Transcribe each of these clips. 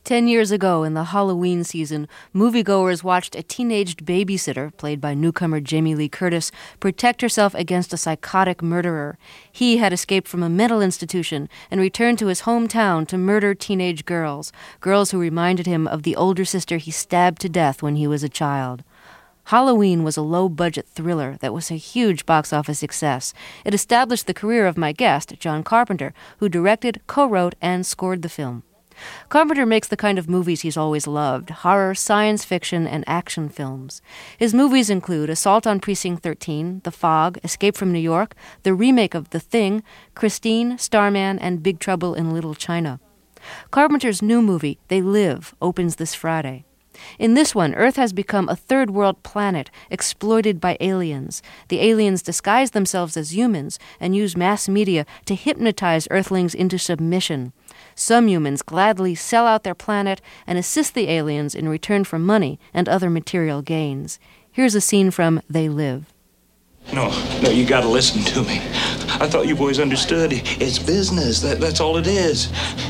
10 years ago, in the Halloween season, moviegoers watched a teenaged babysitter, played by newcomer Jamie Lee Curtis, protect herself against a psychotic murderer. He had escaped from a mental institution and returned to his hometown to murder teenage girls who reminded him of the older sister he stabbed to death when he was a child. Halloween was a low-budget thriller that was a huge box office success. It established the career of my guest, John Carpenter, who directed, co-wrote, and scored the film. Carpenter makes the kind of movies he's always loved: horror, science fiction, and action films. His movies include Assault on Precinct 13, The Fog, Escape from New York, the remake of The Thing, Christine, Starman, and Big Trouble in Little China. Carpenter's new movie, They Live, opens this Friday. In this one, Earth has become a third-world planet exploited by aliens. The aliens disguise themselves as humans and use mass media to hypnotize Earthlings into submission. Some humans gladly sell out their planet and assist the aliens in return for money and other material gains. Here's a scene from They Live. No, you gotta listen to me. I thought you boys understood. It's business. That's all it is.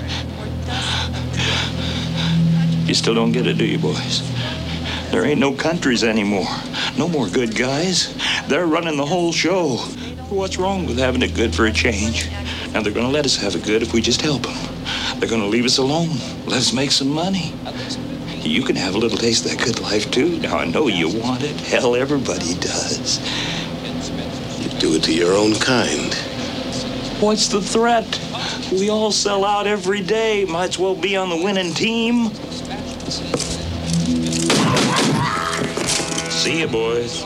You still don't get it, do you, boys? There ain't no countries anymore. No more good guys. They're running the whole show. What's wrong with having it good for a change? Now, they're gonna let us have it good if we just help them. They're gonna leave us alone. Let us make some money. You can have a little taste of that good life, too. Now, I know you want it. Hell, everybody does. You do it to your own kind. What's the threat? We all sell out every day. Might as well be on the winning team. See you, boys.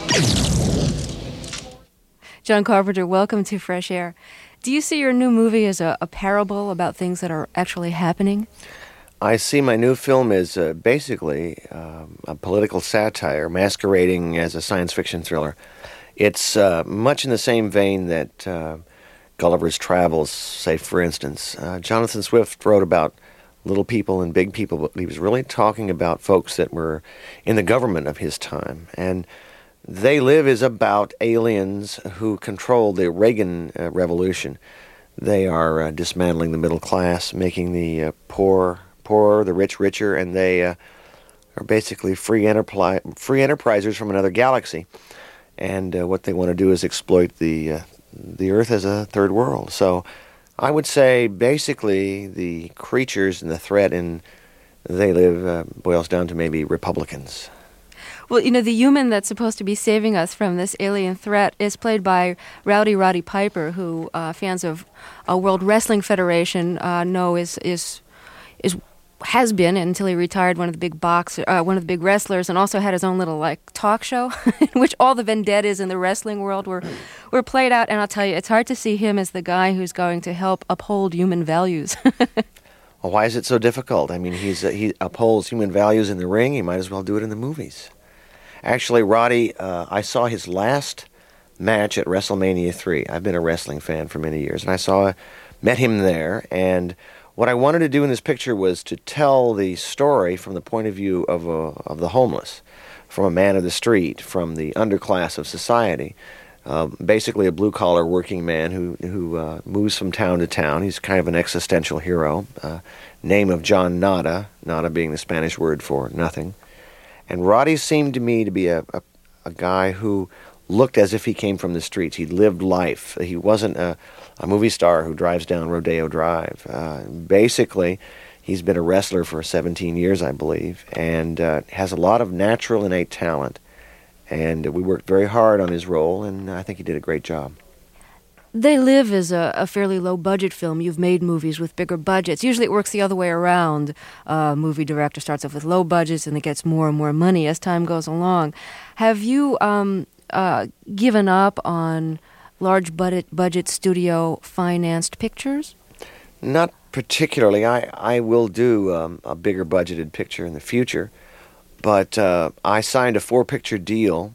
John Carpenter, welcome to Fresh Air. Do you see your new movie as a parable about things that are actually happening? I see my new film as basically a political satire masquerading as a science fiction thriller. It's much in the same vein that Gulliver's Travels, say, for instance. Jonathan Swift wrote about little people and big people, but he was really talking about folks that were in the government of his time. And They Live is about aliens who control the Reagan Revolution. They are dismantling the middle class, making the poor poorer, the rich richer, and they are basically free enterprisers from another galaxy. And what they want to do is exploit the Earth as a third world. So I would say basically the creatures and the threat in They Live boils down to maybe Republicans. Well, you know, the human that's supposed to be saving us from this alien threat is played by Roddy Piper, who fans of World Wrestling Federation know has been until he retired one of the big wrestlers, and also had his own little talk show in which all the vendettas in the wrestling world were played out. And I'll tell you, it's hard to see him as the guy who's going to help uphold human values. Well, why is it so difficult? I mean, he upholds human values in the ring. He might as well do it in the movies. Actually, Roddy, I saw his last match at WrestleMania 3. I've been a wrestling fan for many years, and I met him there. And what I wanted to do in this picture was to tell the story from the point of view of the homeless, from a man of the street, from the underclass of society. Basically a blue-collar working man who moves from town to town. He's kind of an existential hero. Name of John Nada being the Spanish word for nothing. And Roddy seemed to me to be a guy who looked as if he came from the streets. He lived life. He wasn't a movie star who drives down Rodeo Drive. Basically, he's been a wrestler for 17 years, I believe, and has a lot of natural innate talent. And we worked very hard on his role, and I think he did a great job. They Live is a fairly low-budget film. You've made movies with bigger budgets. Usually it works the other way around. A movie director starts off with low budgets and it gets more and more money as time goes along. Have you given up on large budget studio-financed pictures? Not particularly. I will do a bigger budgeted picture in the future, but I signed a 4-picture deal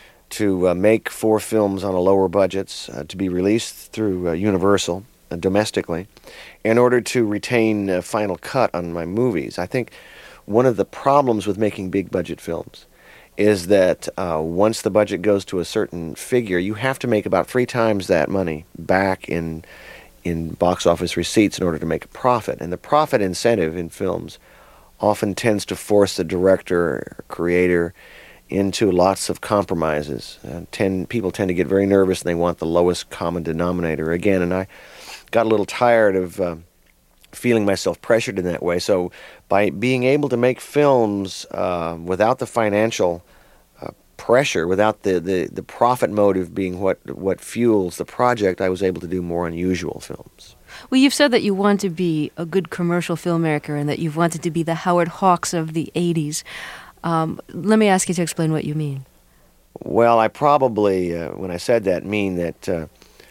to make 4 films on a lower budgets to be released through Universal domestically in order to retain a final cut on my movies. I think one of the problems with making big budget films is that once the budget goes to a certain figure, you have to make about 3 times that money back in box office receipts in order to make a profit. And the profit incentive in films often tends to force the director or creator into lots of compromises. People tend to get very nervous and they want the lowest common denominator again. And I got a little tired of feeling myself pressured in that way. So by being able to make films without the financial pressure, without the profit motive being what fuels the project, I was able to do more unusual films. Well, you've said that you want to be a good commercial filmmaker and that you've wanted to be the Howard Hawks of the 80s. Let me ask you to explain what you mean. Well, I probably, when I said that, mean that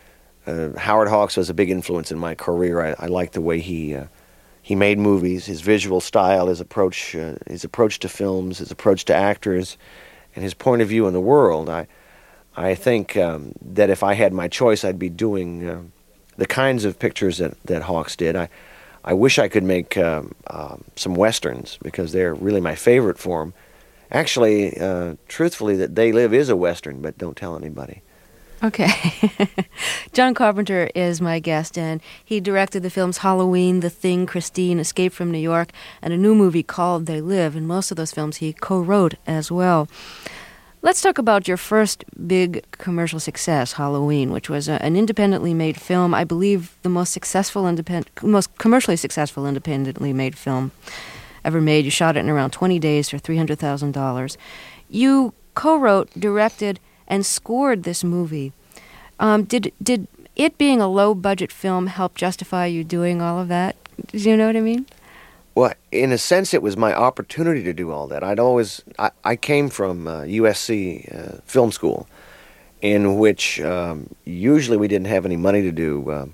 Howard Hawks was a big influence in my career. I liked the way he made movies, his visual style, his approach to films, his approach to actors, and his point of view in the world. I think that if I had my choice, I'd be doing the kinds of pictures that Hawks did. I wish I could make some westerns because they're really my favorite form. Actually, truthfully, that They Live is a western, but don't tell anybody. Okay. John Carpenter is my guest, and he directed the films Halloween, The Thing, Christine, Escape from New York, and a new movie called They Live. And most of those films he co-wrote as well. Let's talk about your first big commercial success, Halloween, which was an independently made film. I believe the most commercially successful independently made film ever made. You shot it in around 20 days for $300,000. You co-wrote, directed, and scored this movie. Did it being a low-budget film help justify you doing all of that? Do you know what I mean? Well, in a sense, it was my opportunity to do all that. I came from USC film school, in which usually we didn't have any money to do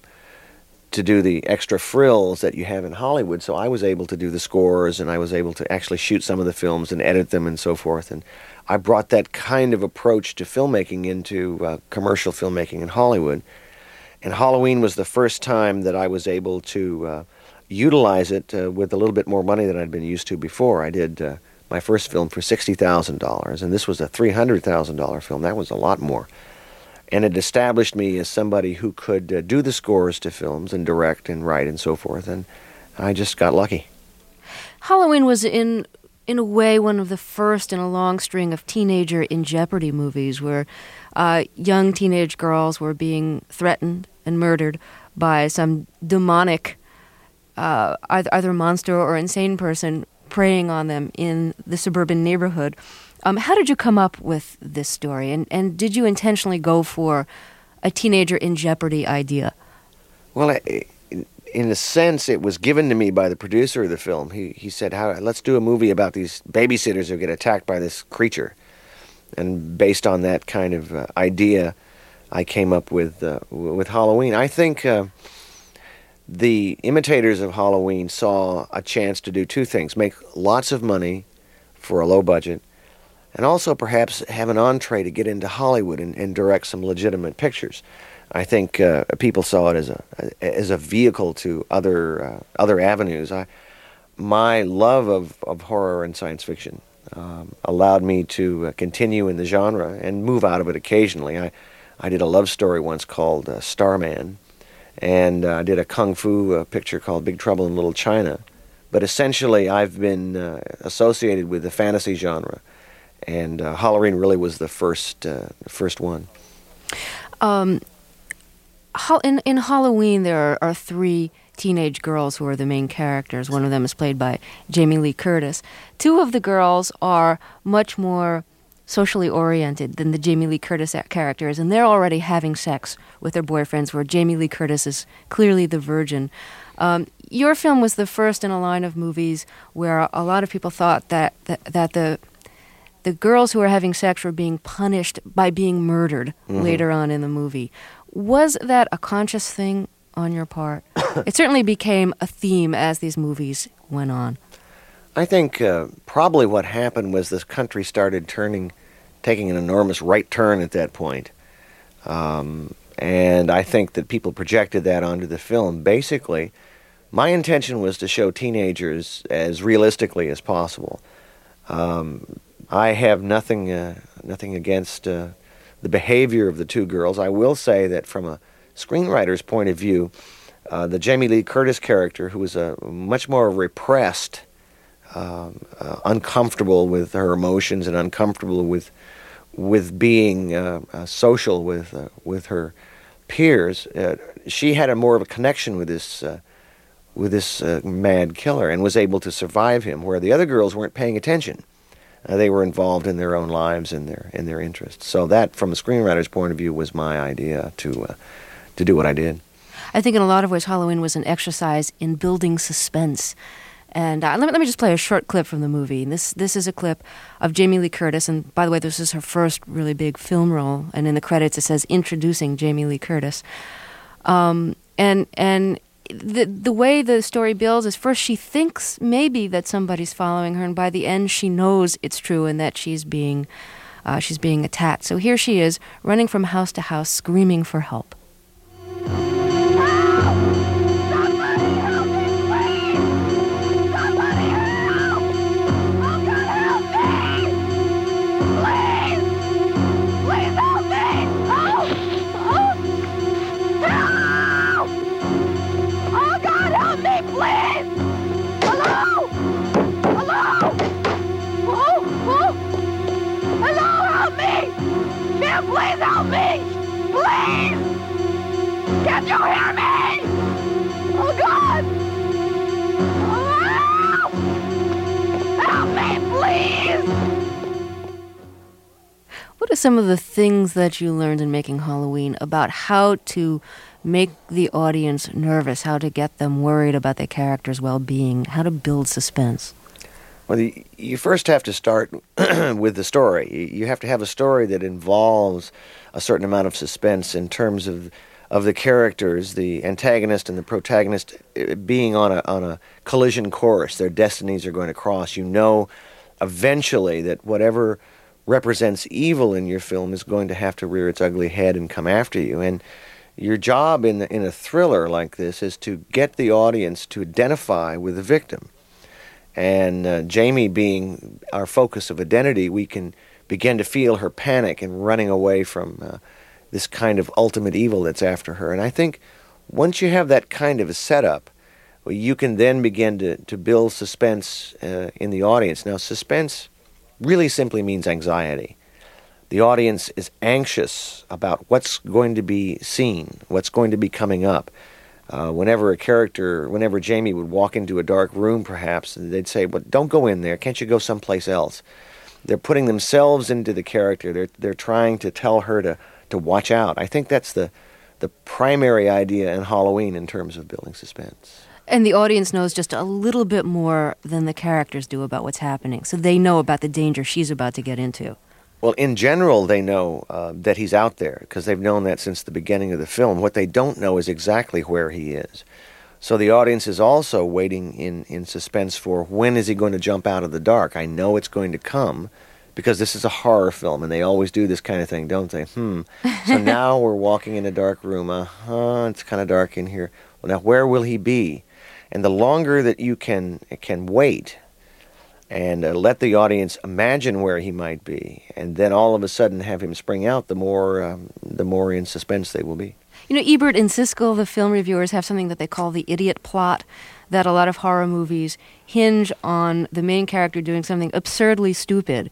the extra frills that you have in Hollywood. So I was able to do the scores, and I was able to actually shoot some of the films and edit them and so forth. And I brought that kind of approach to filmmaking into commercial filmmaking in Hollywood. And Halloween was the first time that I was able to utilize it with a little bit more money than I'd been used to before. I did my first film for $60,000, and this was a $300,000 film. That was a lot more. And it established me as somebody who could do the scores to films and direct and write and so forth, and I just got lucky. Halloween was in a way one of the first in a long string of teenager in jeopardy movies where young teenage girls were being threatened and murdered by some demonic either monster or insane person preying on them in the suburban neighborhood. How did you come up with this story? And did you intentionally go for a teenager in jeopardy idea? Well, in a sense, it was given to me by the producer of the film. He said, let's do a movie about these babysitters who get attacked by this creature. And based on that kind of idea, I came up with Halloween. I think the imitators of Halloween saw a chance to do two things: make lots of money for a low budget, and also perhaps have an entree to get into Hollywood and direct some legitimate pictures. I think people saw it as a vehicle to other avenues. My love of horror and science fiction allowed me to continue in the genre and move out of it occasionally. I did a love story once called Starman, and I did a kung fu picture called Big Trouble in Little China. But essentially, I've been associated with the fantasy genre, and Halloween really was the first one. In Halloween, there are three teenage girls who are the main characters. One of them is played by Jamie Lee Curtis. Two of the girls are much more socially oriented than the Jamie Lee Curtis characters, and they're already having sex with their boyfriends, where Jamie Lee Curtis is clearly the virgin. Your film was the first in a line of movies where a lot of people thought that the girls who were having sex were being punished by being murdered later on in the movie. Was that a conscious thing on your part? It certainly became a theme as these movies went on. I think probably what happened was this country started taking an enormous right turn at that point. And I think that people projected that onto the film. Basically, my intention was to show teenagers as realistically as possible. I have nothing against the behavior of the two girls. I will say that from a screenwriter's point of view, the Jamie Lee Curtis character, who was a much more repressed uncomfortable with her emotions and uncomfortable with being social with her peers. She had a more of a connection with this mad killer and was able to survive him, where the other girls weren't paying attention. They were involved in their own lives and their interests. So that, from a screenwriter's point of view, was my idea to do what I did. I think in a lot of ways Halloween was an exercise in building suspense. And let me just play a short clip from the movie. This is a clip of Jamie Lee Curtis, and by the way, this is her first really big film role. And in the credits, it says "Introducing Jamie Lee Curtis." And the way the story builds is, first she thinks maybe that somebody's following her, and by the end she knows it's true and that she's being attacked. So here she is, running from house to house, screaming for help. Please help me! Please! Can't you hear me? Oh, God! Oh, help me, please! What are some of the things that you learned in making Halloween about how to make the audience nervous, how to get them worried about their character's well-being, how to build suspense? Well, you first have to start with the story. You have to have a story that involves a certain amount of suspense in terms of the characters, the antagonist and the protagonist being on a collision course. Their destinies are going to cross. You know eventually that whatever represents evil in your film is going to have to rear its ugly head and come after you. And your job in a thriller like this is to get the audience to identify with the victim. And Jamie being our focus of identity, we can begin to feel her panic and running away from this kind of ultimate evil that's after her. And I think once you have that kind of a setup, well, you can then begin to build suspense in the audience. Now, suspense really simply means anxiety. The audience is anxious about what's going to be seen, what's going to be coming up. Whenever Jamie would walk into a dark room, perhaps, they'd say, "Well, don't go in there. Can't you go someplace else?" They're putting themselves into the character. They're trying to tell her to watch out. I think that's the primary idea in Halloween in terms of building suspense. And the audience knows just a little bit more than the characters do about what's happening, so they know about the danger she's about to get into. Well, in general, they know that he's out there because they've known that since the beginning of the film. What they don't know is exactly where he is. So the audience is also waiting in suspense for when is he going to jump out of the dark. I know it's going to come because this is a horror film, and they always do this kind of thing, don't they? So now we're walking in a dark room. It's kind of dark in here. Well, now where will he be? And the longer that you can wait and let the audience imagine where he might be, and then all of a sudden have him spring out, the more in suspense they will be. You know, Ebert and Siskel, the film reviewers, have something that they call the idiot plot, that a lot of horror movies hinge on the main character doing something absurdly stupid.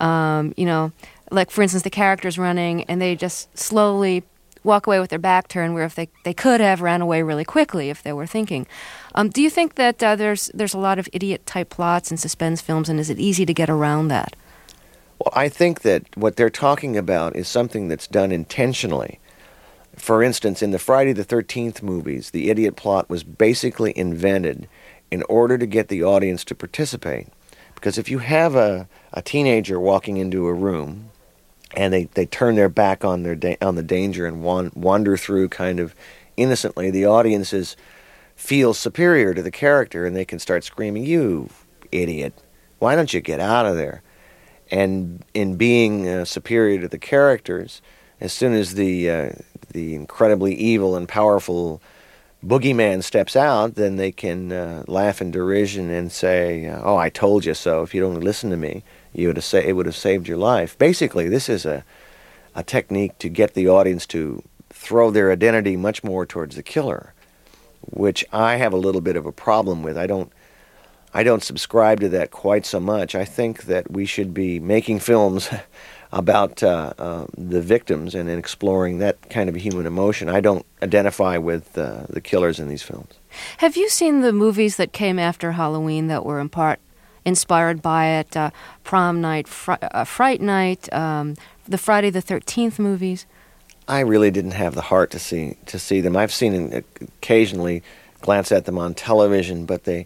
Like, for instance, the character's running, and they just slowly walk away with their back turned, where if they could have ran away really quickly if they were thinking. Do you think that there's a lot of idiot-type plots in suspense films, and is it easy to get around that? Well, I think that what they're talking about is something that's done intentionally. For instance, in the Friday the 13th movies, the idiot plot was basically invented in order to get the audience to participate. Because if you have a teenager walking into a room, and they turn their back on the danger and wander through kind of innocently, the audiences feel superior to the character, and they can start screaming, "You idiot, why don't you get out of there?" And in being superior to the characters, as soon as the incredibly evil and powerful boogeyman steps out, then they can laugh in derision and say, "Oh, I told you so. If you'd only listened to me, it would have saved your life." Basically, this is a technique to get the audience to throw their identity much more towards the killer, which I have a little bit of a problem with. I don't I don't subscribe to that quite so much. I think that we should be making films about the victims and exploring that kind of human emotion. I don't identify with the killers in these films. Have you seen the movies that came after Halloween that were in part inspired by it? Prom Night, Fright Night, the Friday the 13th movies? I really didn't have the heart to see them. I've seen occasionally glance at them on television, but they...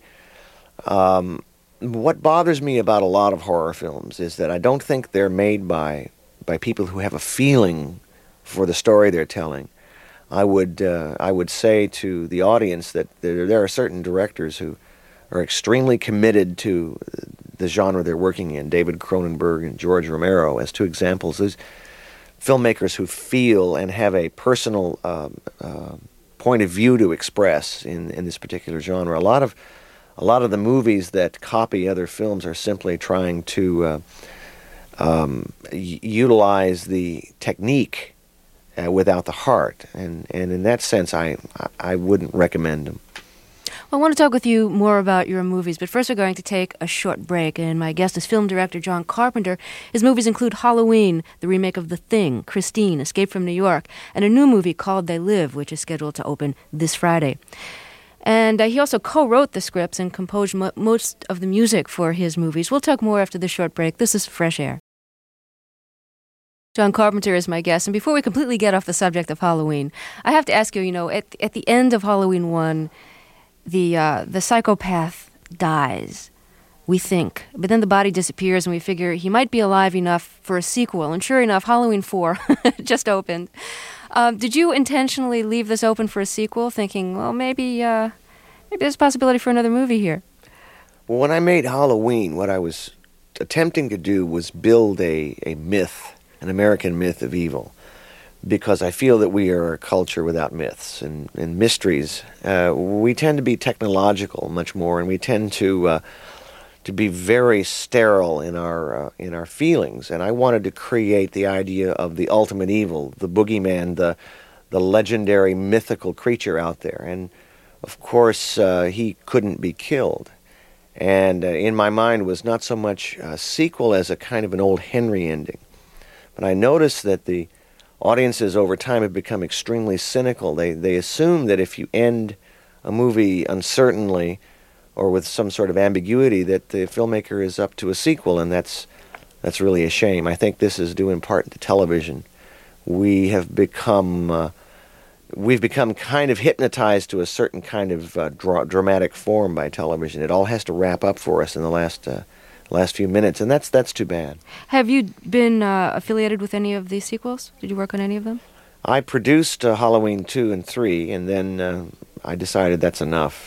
what bothers me about a lot of horror films is that I don't think they're made by people who have a feeling for the story they're telling. I would say to the audience that there are certain directors who are extremely committed to the genre they're working in. David Cronenberg and George Romero, as two examples. Those filmmakers who feel and have a personal point of view to express in this particular genre. A lot of the movies that copy other films are simply trying to utilize the technique without the heart, and in that sense, I wouldn't recommend them. Well, I want to talk with you more about your movies, but first we're going to take a short break, and my guest is film director John Carpenter. His movies include Halloween, the remake of The Thing, Christine, Escape from New York, and a new movie called They Live, which is scheduled to open this Friday. And he also co-wrote the scripts and composed most of the music for his movies. We'll talk more after this short break. This is Fresh Air. John Carpenter is my guest. And before we completely get off the subject of Halloween, I have to ask you, at the end of Halloween 1, the psychopath dies, we think. But then the body disappears, and we figure he might be alive enough for a sequel. And sure enough, Halloween 4 just opened. Did you intentionally leave this open for a sequel, thinking, well, maybe there's a possibility for another movie here? Well, when I made Halloween, what I was attempting to do was build a myth, an American myth of evil, because I feel that we are a culture without myths and mysteries. We tend to be technological much more, and we tend to be very sterile in our feelings. And I wanted to create the idea of the ultimate evil, the boogeyman, the legendary mythical creature out there. And of course, he couldn't be killed. And in my mind was not so much a sequel as a kind of an old Henry ending. But I noticed that the audiences over time have become extremely cynical. They assume that if you end a movie uncertainly or with some sort of ambiguity, that the filmmaker is up to a sequel, and that's really a shame. I think this is due in part to television. We've become kind of hypnotized to a certain kind of dramatic form by television. It all has to wrap up for us in the last few minutes, and that's too bad. Have you been affiliated with any of these sequels? Did you work on any of them? I produced Halloween 2 and 3, and then I decided that's enough.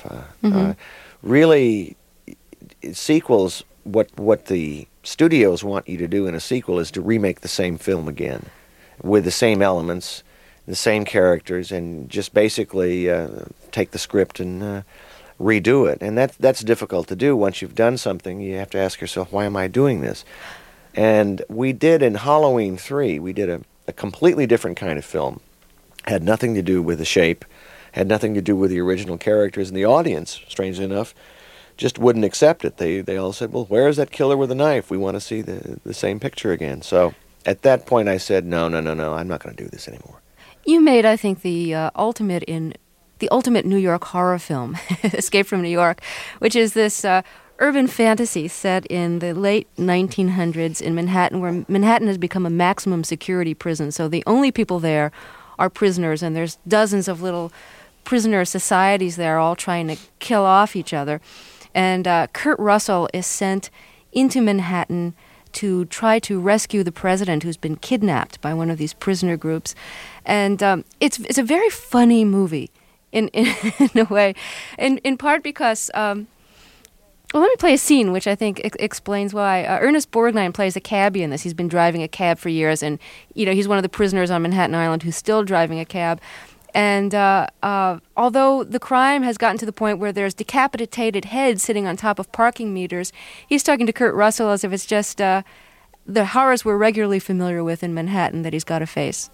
Really, sequels, what the studios want you to do in a sequel is to remake the same film again with the same elements, the same characters, and just basically take the script and redo it. And that's difficult to do. Once you've done something, you have to ask yourself, why am I doing this? And we did in Halloween 3, we did a completely different kind of film. Had nothing to do with the shape, had nothing to do with the original characters, and the audience, strangely enough, just wouldn't accept it. They all said, well, where's that killer with a knife? We want to see the same picture again. So at that point I said, no, I'm not going to do this anymore. You made, I think, the ultimate New York horror film, Escape from New York, which is this urban fantasy set in the late 1900s in Manhattan, where Manhattan has become a maximum security prison. So the only people there are prisoners, and there's dozens of little prisoner societies there all trying to kill off each other. And Kurt Russell is sent into Manhattan to try to rescue the president, who's been kidnapped by one of these prisoner groups. And it's a very funny movie in a way, in part because... Well, let me play a scene which I think explains why. Ernest Borgnine plays a cabbie in this. He's been driving a cab for years, and he's one of the prisoners on Manhattan Island who's still driving a cab. And although the crime has gotten to the point where there's decapitated heads sitting on top of parking meters, he's talking to Kurt Russell as if it's just the horrors we're regularly familiar with in Manhattan that he's got to face.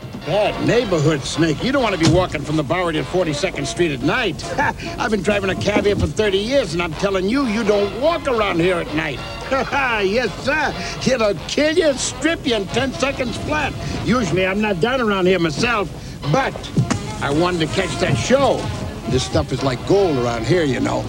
Bad neighborhood, Snake. You don't want to be walking from the Bowery to 42nd Street at night. I've been driving a cab here for 30 years, and I'm telling you, you don't walk around here at night. Yes, sir. It'll kill you, strip you in 10 seconds flat. Usually, I'm not down around here myself, but I wanted to catch that show. This stuff is like gold around here, you know.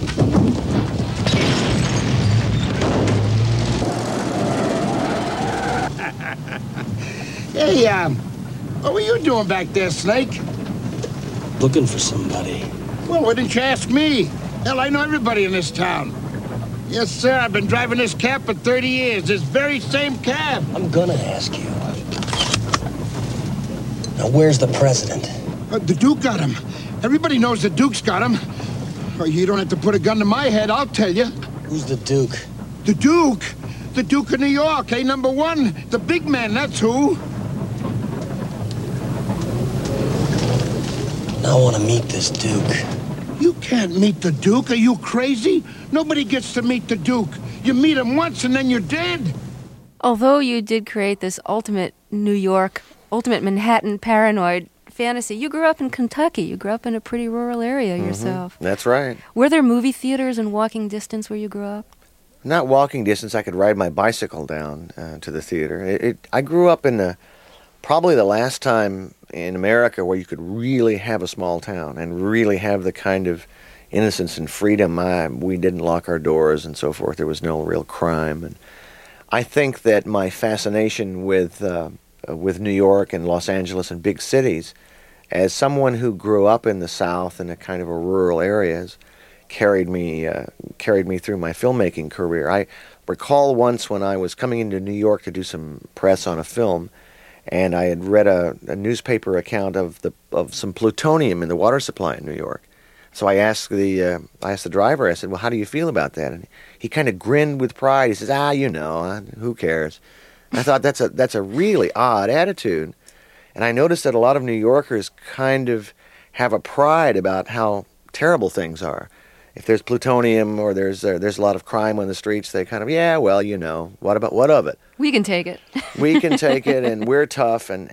Hey, what were you doing back there, Snake? Looking for somebody. Well, why didn't you ask me? Hell, I know everybody in this town. Yes, sir, I've been driving this cab for 30 years. This very same cab. I'm gonna ask you. Now, where's the president? The Duke got him. Everybody knows the Duke's got him. Oh, you don't have to put a gun to my head, I'll tell you. Who's the Duke? The Duke? The Duke of New York, number one. The big man, that's who. I want to meet this Duke. You can't meet the Duke. Are you crazy? Nobody gets to meet the Duke. You meet him once and then you're dead. Although you did create this ultimate New York, ultimate Manhattan paranoid fantasy, you grew up in Kentucky. You grew up in a pretty rural area yourself. That's right. Were there movie theaters in walking distance where you grew up? Not walking distance. I could ride my bicycle down to the theater. I grew up in probably the last time in America where you could really have a small town and really have the kind of innocence and freedom. We didn't lock our doors and so forth. There was no real crime. And I think that my fascination with New York and Los Angeles and big cities, as someone who grew up in the South in a kind of a rural areas, carried me through my filmmaking career. I recall once when I was coming into New York to do some press on a film, and I had read a newspaper account of some plutonium in the water supply in New York. So I asked the driver, I said, well, how do you feel about that? And he kind of grinned with pride. He says, who cares? I thought that's a really odd attitude. And I noticed that a lot of New Yorkers kind of have a pride about how terrible things are. If there's plutonium or there's a lot of crime on the streets, they kind of, what of it? We can take it. We can take it, and we're tough. And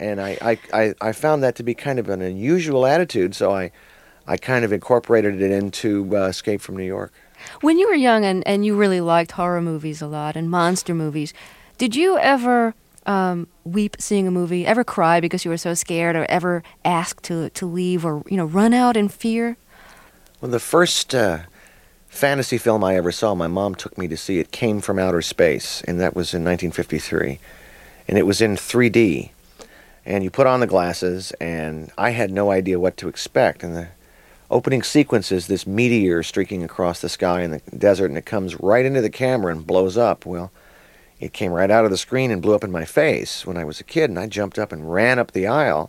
I found that to be kind of an unusual attitude, so I kind of incorporated it into Escape from New York. When you were young and you really liked horror movies a lot and monster movies, did you ever weep seeing a movie, ever cry because you were so scared, or ever ask to leave, or run out in fear? Well, the first fantasy film I ever saw, my mom took me to see it, Came from Outer Space, and that was in 1953. And it was in 3D. And you put on the glasses, and I had no idea what to expect. And the opening sequence is this meteor streaking across the sky in the desert, and it comes right into the camera and blows up. Well, it came right out of the screen and blew up in my face when I was a kid, and I jumped up and ran up the aisle.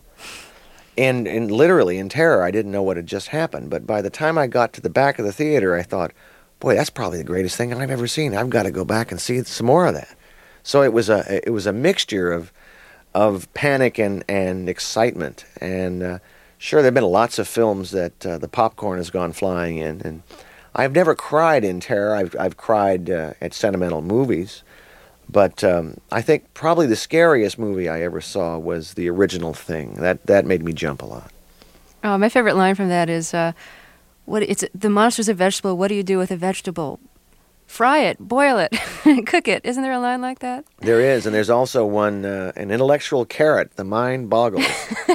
And literally in terror, I didn't know what had just happened. But by the time I got to the back of the theater, I thought, boy, that's probably the greatest thing I've ever seen. I've got to go back and see some more of that. So it was a mixture of panic and excitement. And sure, there have been lots of films that the popcorn has gone flying in. And I've never cried in terror. I've cried at sentimental movies. But I think probably the scariest movie I ever saw was The Original Thing. That made me jump a lot. Oh, my favorite line from that is, the monster's a vegetable. What do you do with a vegetable? Fry it, boil it, cook it. Isn't there a line like that? There is, and there's also one, an intellectual carrot. The mind boggles.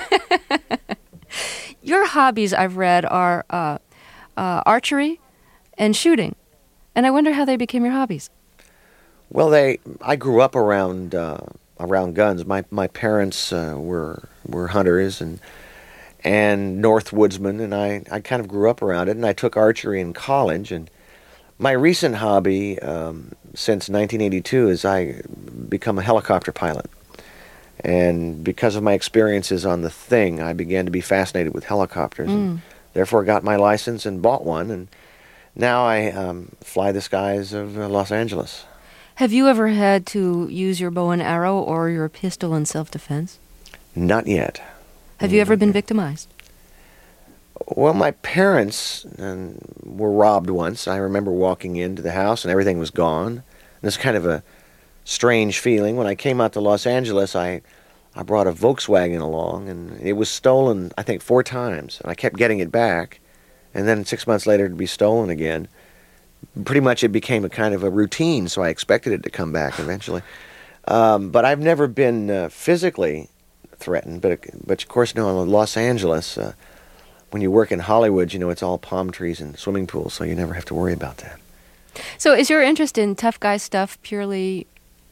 Your hobbies, I've read, are archery and shooting. And I wonder how they became your hobbies. Well, I grew up around guns. My parents were hunters and north woodsmen, and I kind of grew up around it. And I took archery in college. And my recent hobby since 1982 is I become a helicopter pilot. And because of my experiences on The Thing, I began to be fascinated with helicopters. And therefore, got my license and bought one. And now I fly the skies of Los Angeles. Have you ever had to use your bow and arrow or your pistol in self-defense? Not yet. Have you ever been victimized? Well, my parents were robbed once. I remember walking into the house and everything was gone. And it's kind of a strange feeling. When I came out to Los Angeles, I I brought a Volkswagen along, and it was stolen, I think, 4 times. And I kept getting it back, and then 6 months later it'd be stolen again. Pretty much it became a kind of a routine, so I expected it to come back eventually. But I've never been physically threatened. But of course, in Los Angeles, when you work in Hollywood, it's all palm trees and swimming pools, so you never have to worry about that. So is your interest in tough guy stuff purely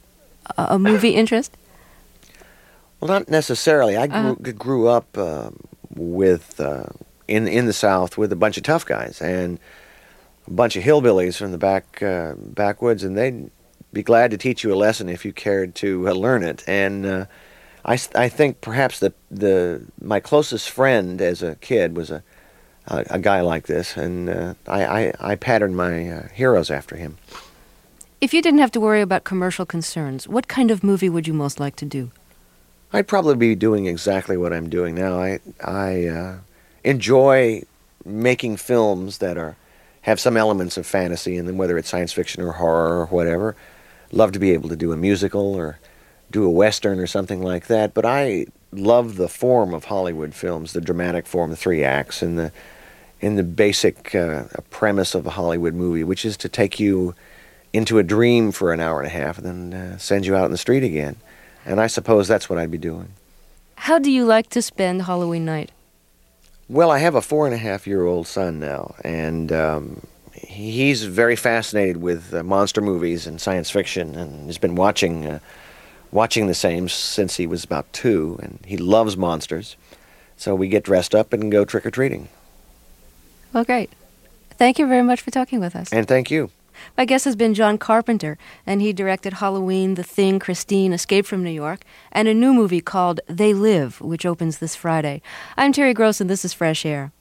a movie interest? Well, not necessarily. I grew up with in the South with a bunch of tough guys and a bunch of hillbillies from the backwoods, and they'd be glad to teach you a lesson if you cared to learn it. And I think perhaps my closest friend as a kid was a guy like this, and I patterned my heroes after him. If you didn't have to worry about commercial concerns, what kind of movie would you most like to do? I'd probably be doing exactly what I'm doing now. I enjoy making films that have some elements of fantasy in them, whether it's science fiction or horror or whatever. Love to be able to do a musical or do a Western or something like that. But I love the form of Hollywood films, the dramatic form, the 3 acts, and the basic premise of a Hollywood movie, which is to take you into a dream for an hour and a half and then send you out in the street again. And I suppose that's what I'd be doing. How do you like to spend Halloween night? Well, I have a 4.5-year-old son now, and he's very fascinated with monster movies and science fiction, and has been watching the same since he was about 2, and he loves monsters. So we get dressed up and go trick-or-treating. Well, great. Thank you very much for talking with us. And thank you. My guest has been John Carpenter, and he directed Halloween, The Thing, Christine, Escape from New York, and a new movie called They Live, which opens this Friday. I'm Terry Gross, and this is Fresh Air.